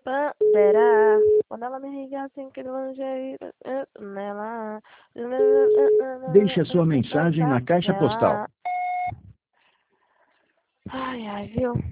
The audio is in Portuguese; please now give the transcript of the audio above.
Bandeira. Quando ela me liga assim, que longe nela. Deixe a sua mensagem na caixa postal. Ai, ai, viu?